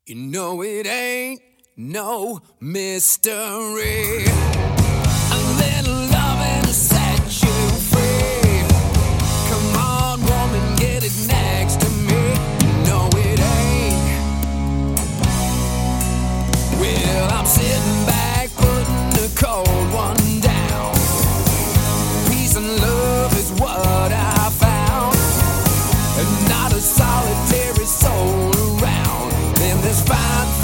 You know it ain't no mystery. A little loving to set you free. Come on, woman, get it next to me. You know it ain't. Well, I'm sitting back, putting the cold one down. Peace and love is what I found, and not a solitary soul around. Then this fine